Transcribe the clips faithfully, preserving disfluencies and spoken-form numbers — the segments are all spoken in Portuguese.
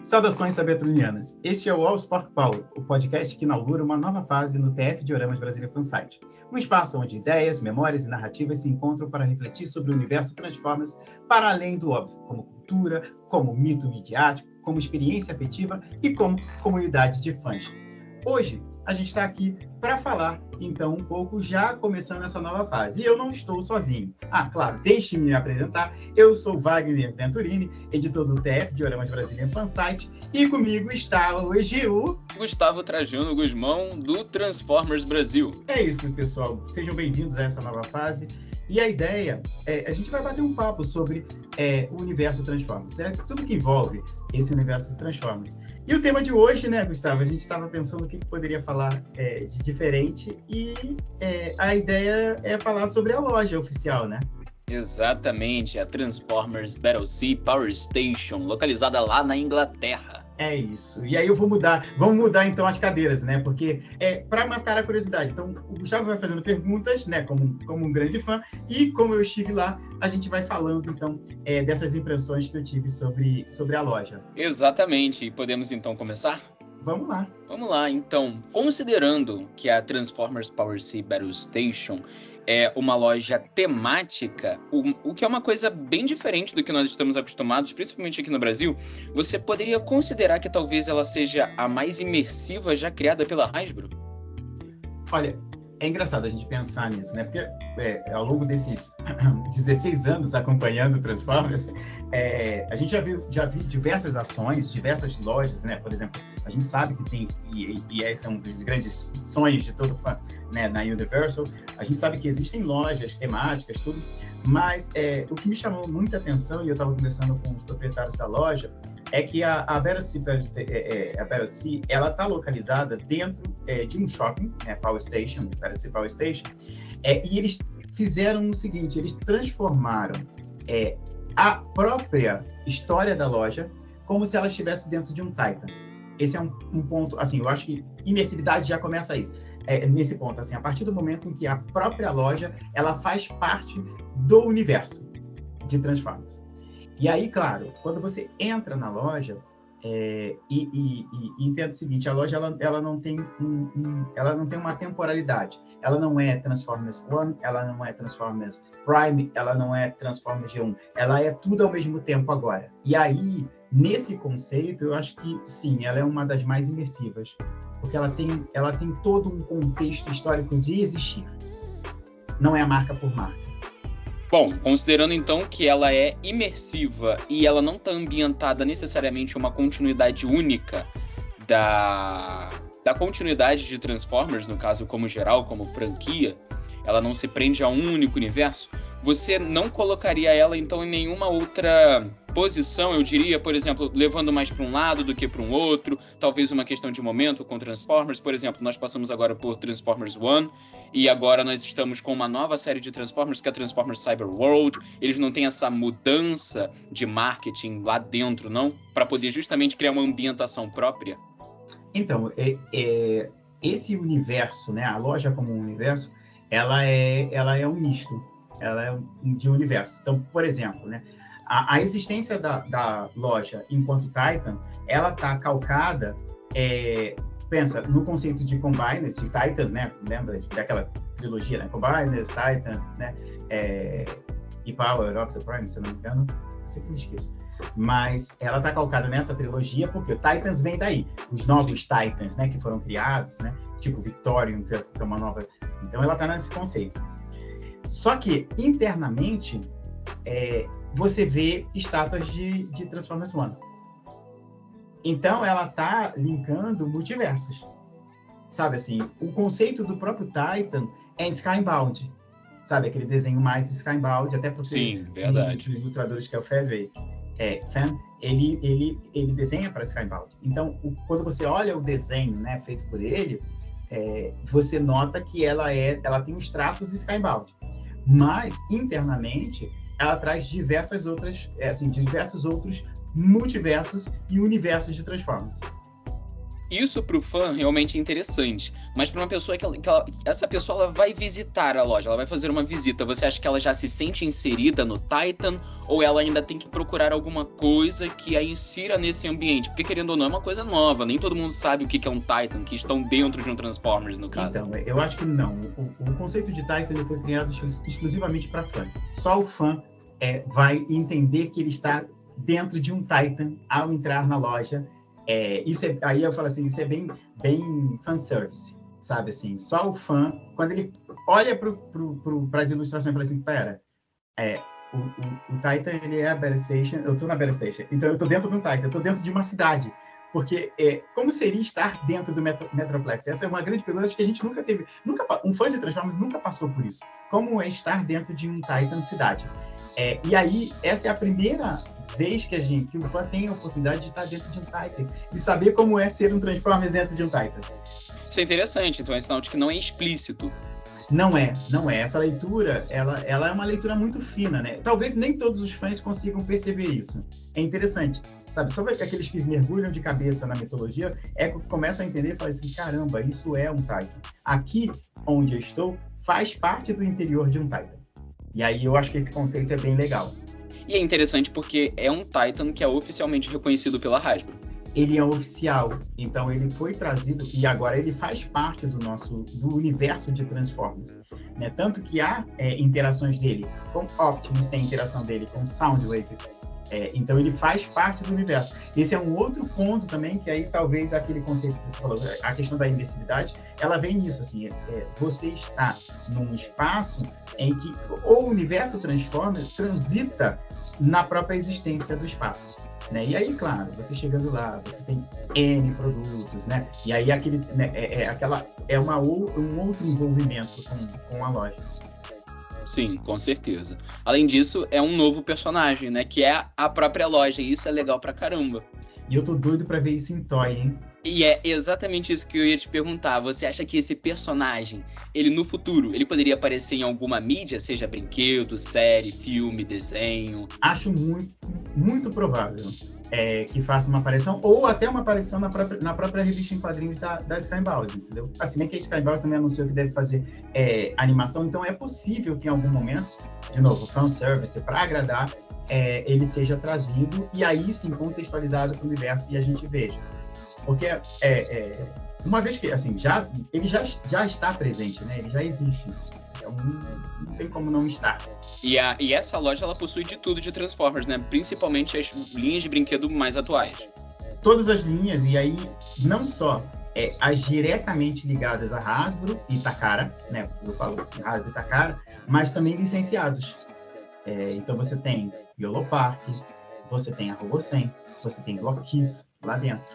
Saudações sabetrunianas. Este é o All Sport Power, o podcast que inaugura uma nova fase no T F Dioramas Brasília Fansite. Um espaço onde ideias, memórias e narrativas se encontram para refletir sobre o universo Transformers para além do óbvio, como cultura, como mito midiático, como experiência afetiva e como comunidade de fãs. Hoje, a gente está aqui para falar, então, um pouco, já começando essa nova fase. E eu não estou sozinho. Ah, claro, deixe-me me apresentar. Eu sou Wagner Venturini, editor do T F Dioramas Brasília Fansite, e comigo está hoje o... Gustavo Trajano Guzmão, do Transformers Brasil. É isso, pessoal. Sejam bem-vindos a essa nova fase. E a ideia é, a gente vai bater um papo sobre é, o universo Transformers, certo? Tudo que envolve esse universo Transformers. E o tema de hoje, né, Gustavo? A gente estava pensando o que, que poderia falar é, de diferente e é, a ideia é falar sobre a loja oficial, né? Exatamente, a Transformers Battlesea Power Station, localizada lá na Inglaterra. É isso. E aí eu vou mudar, vamos mudar então as cadeiras, né? Porque é para matar a curiosidade. Então o Gustavo vai fazendo perguntas, né? Como, como um grande fã, e como eu estive lá, a gente vai falando então é, dessas impressões que eu tive sobre, sobre a loja. Exatamente. E podemos então começar? Vamos lá. Vamos lá, então. Considerando que a Transformers Powersea Battle Station é uma loja temática, o, o que é uma coisa bem diferente do que nós estamos acostumados, principalmente aqui no Brasil, você poderia considerar que talvez ela seja a mais imersiva já criada pela Hasbro? Olha, é engraçado a gente pensar nisso, né? Porque é, ao longo desses dezesseis anos acompanhando Transformers, é, a gente já viu, já viu diversas ações, diversas lojas, né? Por exemplo, a gente sabe que tem, e, e esse é um dos grandes sonhos de todo fã, né? Na Universal, a gente sabe que existem lojas temáticas, tudo, mas é, o que me chamou muita atenção, e eu estava conversando com os proprietários da loja, é que a, a Battlesea, é, é, a Battlesea, ela está localizada dentro é, de um shopping, né, Power Station, Battlesea Power Station, é, e eles fizeram o seguinte, eles transformaram é, a própria história da loja como se ela estivesse dentro de um Titan. Esse é um, um ponto, assim, eu acho que imersividade já começa aí, é, nesse ponto, assim, a partir do momento em que a própria loja, ela faz parte do universo de Transformers. E aí, claro, quando você entra na loja, é, e, e, e, e entenda o seguinte, a loja ela, ela, não tem um, um, ela não tem uma temporalidade. Ela não é Transformers um, ela não é Transformers Prime, ela não é Transformers G um. Ela é tudo ao mesmo tempo agora. E aí, nesse conceito, eu acho que, sim, ela é uma das mais imersivas. Porque ela tem, ela tem todo um contexto histórico de existir. Não é marca por marca. Bom, considerando então que ela é imersiva e ela não está ambientada necessariamente em uma continuidade única da, da continuidade de Transformers, no caso como geral, como franquia, ela não se prende a um único universo, você não colocaria ela então em nenhuma outra posição, eu diria, por exemplo, levando mais para um lado do que para um outro, talvez uma questão de momento com Transformers, por exemplo, nós passamos agora por Transformers um e agora nós estamos com uma nova série de Transformers que é a Transformers Cyber World. Eles não têm essa mudança de marketing lá dentro, não? Para poder justamente criar uma ambientação própria? Então, é, é, esse universo, né, a loja como um universo, ela é, ela é um misto, ela é um, de universo. Então, por exemplo, né, a, a existência da, da loja enquanto Titan, ela está calcada, é, pensa, no conceito de Combiners, de Titans, né, lembra daquela trilogia, né, Combiners, Titans, né, é, e Power of the Prime, se não me engano, sempre me esqueço. Mas ela está calcada nessa trilogia porque o Titans vem daí. Os novos Sim. Titans, né, que foram criados, né, tipo Victorium, que é uma nova... Então ela está nesse conceito. Só que, internamente, é, você vê estátuas de, de Transformers um. Então ela está linkando multiversos. Sabe assim, o conceito do próprio Titan é Skybound. Sabe, aquele desenho mais Skybound, até porque Sim, verdade. um dos ilustradores, que é o Frederick É, Fan, ele, ele, ele desenha para Skybound. Então, o, quando você olha o desenho, né, feito por ele, é, você nota que ela, é, ela tem os traços Skybound. Mas, internamente, ela traz diversas outras, é, assim, diversos outros multiversos e universos de Transformers. Isso pro fã realmente é interessante, mas para uma pessoa que, ela, que ela, essa pessoa ela vai visitar a loja, ela vai fazer uma visita, você acha que ela já se sente inserida no Titan ou ela ainda tem que procurar alguma coisa que a insira nesse ambiente? Porque querendo ou não é uma coisa nova, nem todo mundo sabe o que é um Titan, que estão dentro de um Transformers no caso. Então, eu acho que não. O, o conceito de Titan ele foi criado exclusivamente para fãs. Só o fã é, vai entender que ele está dentro de um Titan ao entrar na loja. É, isso é, aí eu falo assim, isso é bem, bem fanservice, sabe assim? Só o fã, quando ele olha para as ilustrações e fala assim, pera, é, o, o, o Titan ele é a Battle Station, eu estou na Battle Station, então eu estou dentro de um Titan, eu estou dentro de uma cidade. Porque é, como seria estar dentro do Metro, Metroplex? Essa é uma grande pergunta, acho que a gente nunca teve, nunca, um fã de Transformers nunca passou por isso. Como é estar dentro de um Titan cidade? É, e aí, essa é a primeira vez que a gente, que o fã tem a oportunidade de estar dentro de um Titan, de saber como é ser um Transformers dentro de um Titan. Isso é interessante, então é sinal de que não é explícito. Não é, não é. Essa leitura, ela, ela é uma leitura muito fina, né? Talvez nem todos os fãs consigam perceber isso. É interessante, sabe? Só aqueles que mergulham de cabeça na mitologia é que começam a entender e falam assim, caramba, isso é um Titan. Aqui, onde eu estou, faz parte do interior de um Titan. E aí eu acho que esse conceito é bem legal. E é interessante porque é um Titan que é oficialmente reconhecido pela Hasbro. Ele é oficial, então ele foi trazido e agora ele faz parte do nosso do universo de Transformers, né? Tanto que há é, interações dele com Optimus, tem interação dele com Soundwave, é, então ele faz parte do universo. Esse é um outro ponto também que aí talvez aquele conceito que você falou, a questão da imersividade, ela vem nisso assim, é, você está num espaço em que o universo Transformers transita na própria existência do espaço. Né? E aí, claro, você chegando lá, você tem N produtos, né? E aí aquele, né, é, é, aquela, é uma, um outro envolvimento com, com a loja. Sim, com certeza. Além disso, é um novo personagem, né? Que é a própria loja, e isso é legal pra caramba. E eu tô doido pra ver isso em Toy, hein? E é exatamente isso que eu ia te perguntar. Você acha que esse personagem, ele no futuro, ele poderia aparecer em alguma mídia, seja brinquedo, série, filme, desenho? Acho muito, muito provável é, que faça uma aparição, ou até uma aparição na própria, na própria revista em quadrinhos da, da Skybound, entendeu? Assim, bem que a Skybound também anunciou que deve fazer é, animação, então é possível que em algum momento, de novo, fanservice, para agradar, é, ele seja trazido e aí sim contextualizado para o universo e a gente veja. Porque é, é, uma vez que, assim, já, ele já, já está presente, né? Ele já existe. Então, não, não tem como não estar. E, a, e essa loja, ela possui de tudo de Transformers, né? Principalmente as linhas de brinquedo mais atuais. Todas as linhas, e aí, não só é, as diretamente ligadas a Hasbro e Takara, né? Eu falo Hasbro e Takara, mas também licenciados. É, então, você tem Yolopark, você tem a Robosen, você tem Block Kiss lá dentro.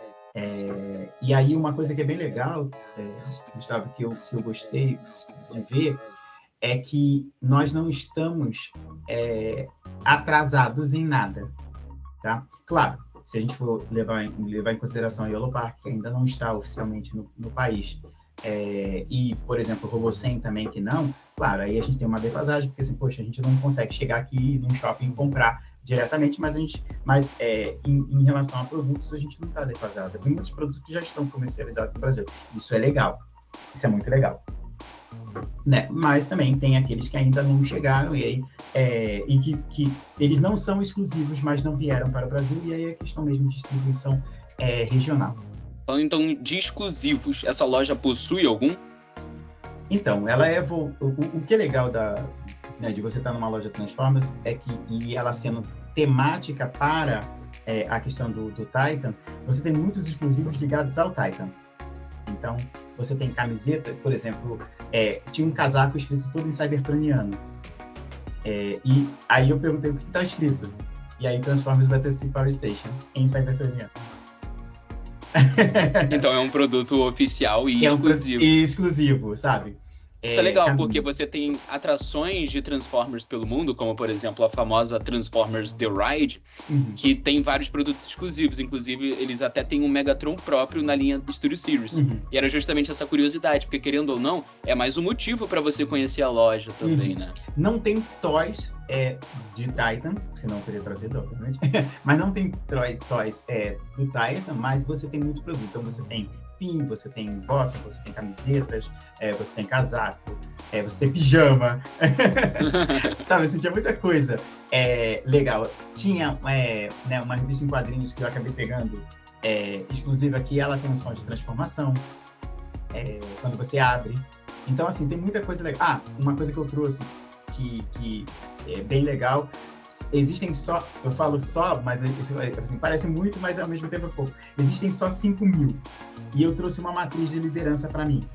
É, e aí uma coisa que é bem legal, é, Gustavo, que eu, que eu gostei de ver, é que nós não estamos é, atrasados em nada, tá? Claro, se a gente for levar em, levar em consideração a Yolopark, que ainda não está oficialmente no, no país, é, e, por exemplo, o Robosen também que não, claro, aí a gente tem uma defasagem, porque assim, poxa, a gente não consegue chegar aqui num shopping e comprar diretamente, mas, a gente, mas é, em, em relação a produtos, a gente não está defasado. Tem muitos produtos que já estão comercializados no Brasil. Isso é legal. Isso é muito legal. Né? Mas também tem aqueles que ainda não chegaram e, aí, é, e que, que eles não são exclusivos, mas não vieram para o Brasil, e aí é questão mesmo de distribuição é, regional. Falando então de exclusivos, essa loja possui algum? Então, ela é o, o que é legal da, né, de você estar numa loja Transformers é que, e ela sendo temática para é, a questão do, do Titan, você tem muitos exclusivos ligados ao Titan. Então, você tem camiseta, por exemplo, é, tinha um casaco escrito todo em cybertroniano. É, e aí eu perguntei o que está escrito. E aí Transformers Battleship Power Station, em cybertroniano. Então é um produto oficial e é exclusivo. Um, e exclusivo, sabe? Isso é legal, porque você tem atrações de Transformers pelo mundo, como, por exemplo, a famosa Transformers The Ride, uhum. que tem vários produtos exclusivos. Inclusive, eles até têm um Megatron próprio na linha Studio Series. Uhum. E era justamente essa curiosidade, porque, querendo ou não, é mais um motivo para você conhecer a loja também, uhum. né? Não tem toys é, de Titan, senão eu teria trazido, obviamente, mas não tem toys, toys é, do Titan, mas você tem muito produto. Então você tem pin, você tem bota, você tem camisetas, é, você tem casaco, é, você tem pijama, sabe, assim, tinha muita coisa é, legal. Tinha é, né, uma revista em quadrinhos que eu acabei pegando, é, exclusiva, que ela tem um som de transformação, é, quando você abre. Então, assim, tem muita coisa legal. Ah, uma coisa que eu trouxe que, que é bem legal. Existem só, eu falo só, mas assim, parece muito, mas ao mesmo tempo é pouco. Existem só cinco mil. E eu trouxe uma matriz de liderança para mim.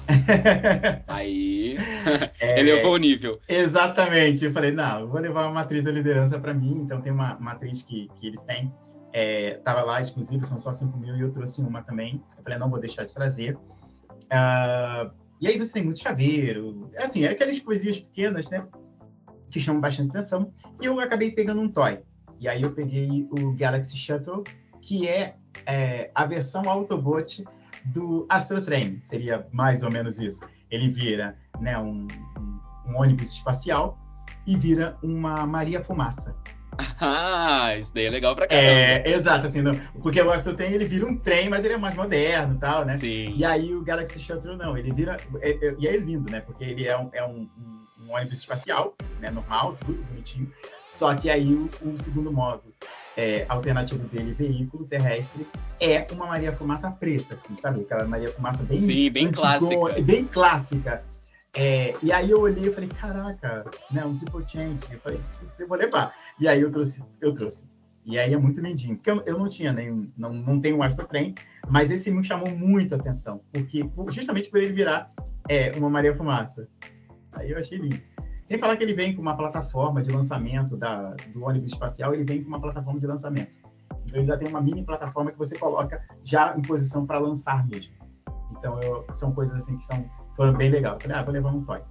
Aí, é, elevou o nível. Exatamente. Eu falei, não, eu vou levar uma matriz de liderança para mim. Então tem uma matriz que, que eles têm. É, tava lá, exclusiva, são só cinco mil, e eu trouxe uma também. Eu falei, não vou deixar de trazer. Uh, e aí você tem muito chaveiro. Assim, é aquelas coisinhas pequenas, né? Que chamam bastante atenção, e eu acabei pegando um toy. E aí eu peguei o Galaxy Shuttle, que é, é a versão Autobot do Astro Train, seria mais ou menos isso. Ele vira, né, um, um, um ônibus espacial e vira uma Maria Fumaça. Ah, isso daí é legal pra caramba. É, exato, assim, não, porque o Astro Train, ele vira um trem, mas ele é mais moderno e tal, né? Sim. E aí o Galaxy Shuttle não, ele vira, é, é, e é lindo, né? Porque ele é um, é um, um, um ônibus espacial, né? Normal, tudo bonitinho, só que aí o, o segundo modo é, alternativo dele, veículo terrestre, é uma Maria Fumaça preta, assim, sabe? Aquela Maria Fumaça bem, Sim, bem antigona, clássica. bem clássica. É, e aí eu olhei e falei, caraca, né, um triple change. Eu falei, eu vou levar. E aí eu trouxe, eu trouxe. E aí é muito lindinho. Porque eu, eu não tinha nenhum, não, não tenho um Astro Train, mas esse me chamou muito a atenção. Porque, justamente por ele virar é, uma Maria Fumaça. Aí eu achei lindo. Sem falar que ele vem com uma plataforma de lançamento da, do ônibus espacial, ele vem com uma plataforma de lançamento. Então ele já tem uma mini plataforma que você coloca já em posição para lançar mesmo. Então eu, são coisas assim que são, foram bem legais. Eu falei, ah, vou levar um toy.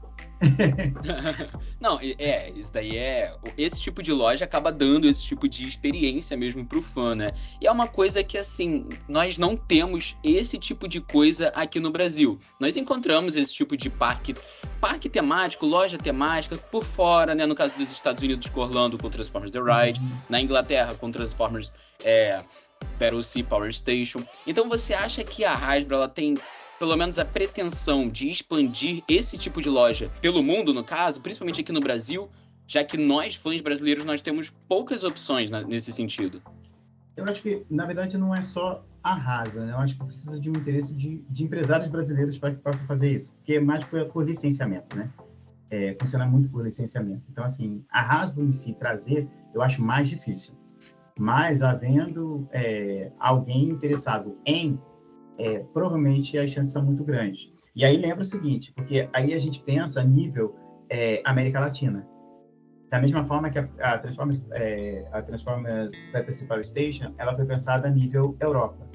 Não, é, isso daí é... Esse tipo de loja acaba dando esse tipo de experiência mesmo pro fã, né? E é uma coisa que, assim, nós não temos esse tipo de coisa aqui no Brasil. Nós encontramos esse tipo de parque, parque temático, loja temática, por fora, né? No caso dos Estados Unidos, com Orlando, com Transformers The Ride. Uhum. Na Inglaterra, com Transformers é, Battlesea Power Station. Então, você acha que a Hasbro, ela tem... pelo menos a pretensão de expandir esse tipo de loja pelo mundo, no caso, principalmente aqui no Brasil, já que nós, fãs brasileiros, nós temos poucas opções na, nesse sentido? Eu acho que, na verdade, não é só a Hasbro, né? Eu acho que precisa de um interesse de, de empresários brasileiros para que possam fazer isso, porque é mais por, por licenciamento, né? É, funciona muito por licenciamento. Então, assim, a Hasbro em si trazer, eu acho mais difícil. Mas, havendo é, alguém interessado em É, provavelmente as chances são muito grandes. E aí lembra o seguinte, porque aí a gente pensa a nível é, América Latina. Da mesma forma que a, a Transformers, é, a Transformers Battlesea Power Station, ela foi pensada a nível Europa.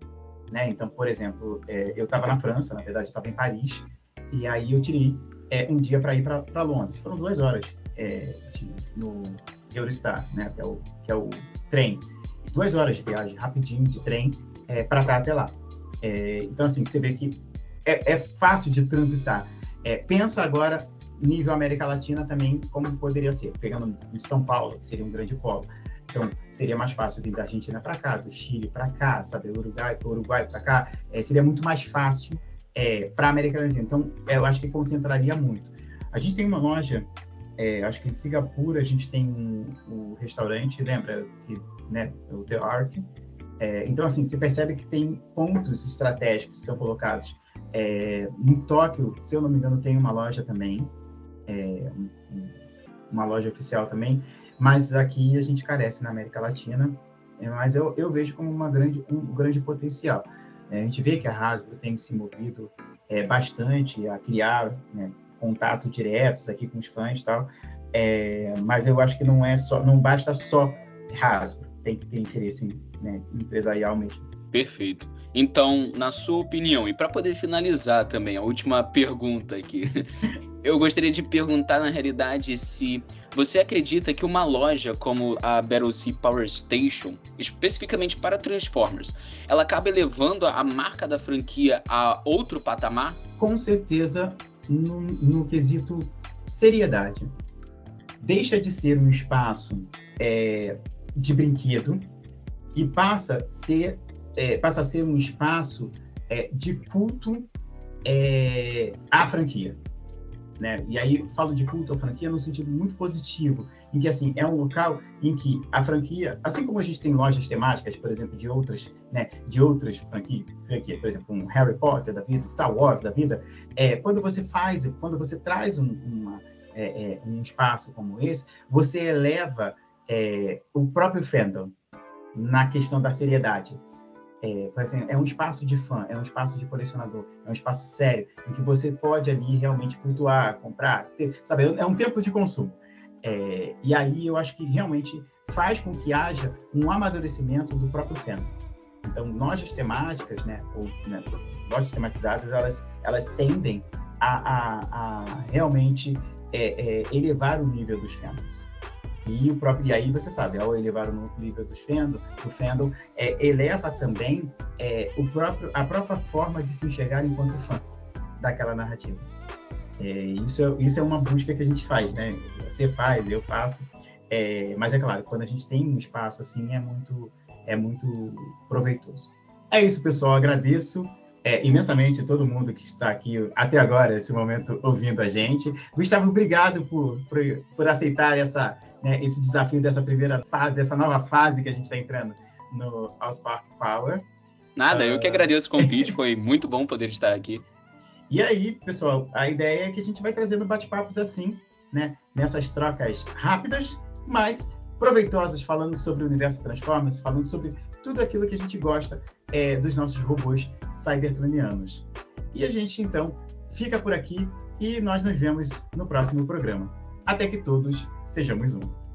Né? Então, por exemplo, é, eu estava na França, na verdade, eu estava em Paris, e aí eu tirei é, um dia para ir para Londres. Foram duas horas é, de, no Eurostar, né? que, é o, que é o trem. Duas horas de viagem, rapidinho, de trem, é, para estar até lá. É, então, assim, você vê que é, é fácil de transitar. É, pensa agora, nível América Latina também, como poderia ser. Pegando em São Paulo, que seria um grande polo. Então, seria mais fácil vir da Argentina para cá, do Chile para cá, sabe, do Uruguai, Uruguai para cá. É, seria muito mais fácil é, para a América Latina. Então, é, eu acho que concentraria muito. A gente tem uma loja, é, acho que em Singapura, a gente tem um, um restaurante, lembra? Que, né, o The Ark. É, então, assim, você percebe que tem pontos estratégicos que são colocados. É, em Tóquio, se eu não me engano, tem uma loja também, é, uma loja oficial também, mas aqui a gente carece na América Latina, é, mas eu, eu vejo como uma grande, um grande potencial. É, a gente vê que a Hasbro tem se movido é, bastante a criar, né, contato diretos aqui com os fãs e tal, é, mas eu acho que não, é só, não basta só Hasbro. Tem que ter interesse, né, empresarial mesmo. Perfeito. Então, na sua opinião, e para poder finalizar também, a última pergunta aqui, eu gostaria de perguntar, na realidade, se você acredita que uma loja como a Battlesea Power Station, especificamente para Transformers, ela acaba elevando a marca da franquia a outro patamar? Com certeza, no, no quesito seriedade. deixa de ser um espaço é, de brinquedo e passa a ser, é, passa a ser um espaço é, de culto é, à franquia. Né? E aí falo de culto à franquia no sentido muito positivo, em que assim é um local em que a franquia, assim como a gente tem lojas temáticas, por exemplo, de outras, né, de outras franquias, franquia, por exemplo, um Harry Potter da vida, Star Wars da vida, é, quando você faz, quando você traz um, uma, é, é, um espaço como esse, você eleva é, o próprio fandom na questão da seriedade. É, assim, é um espaço de fã, é um espaço de colecionador, é um espaço sério, em que você pode ali realmente cultuar, comprar, ter, sabe? É um tempo de consumo. É, e aí eu acho que realmente faz com que haja um amadurecimento do próprio fandom. Então, lojas temáticas, né, ou né, lojas tematizadas, elas, elas tendem a, a, a realmente é, é, elevar o nível dos fandoms. E, o próprio, e aí você sabe, ao elevar o nível do fandom, do fandom é, eleva também é, o próprio, a própria forma de se enxergar enquanto fã daquela narrativa. É, isso, é, isso é uma busca que a gente faz, né? Você faz, eu faço. É, mas é claro, quando a gente tem um espaço assim, é muito, é muito proveitoso. É isso, pessoal. Agradeço é, imensamente todo mundo que está aqui até agora, esse momento, ouvindo a gente. Gustavo, obrigado por, por, por aceitar essa, né, esse desafio dessa primeira fase, dessa nova fase que a gente está entrando no Allspark Power. Nada, uh... eu que agradeço o convite, foi muito bom poder estar aqui. E aí, pessoal, a ideia é que a gente vai trazendo bate-papos assim, né, nessas trocas rápidas, mas proveitosas, falando sobre o universo Transformers, falando sobre tudo aquilo que a gente gosta é, dos nossos robôs cybertronianos. E a gente, então, fica por aqui e nós nos vemos no próximo programa. Até que todos sejamos um.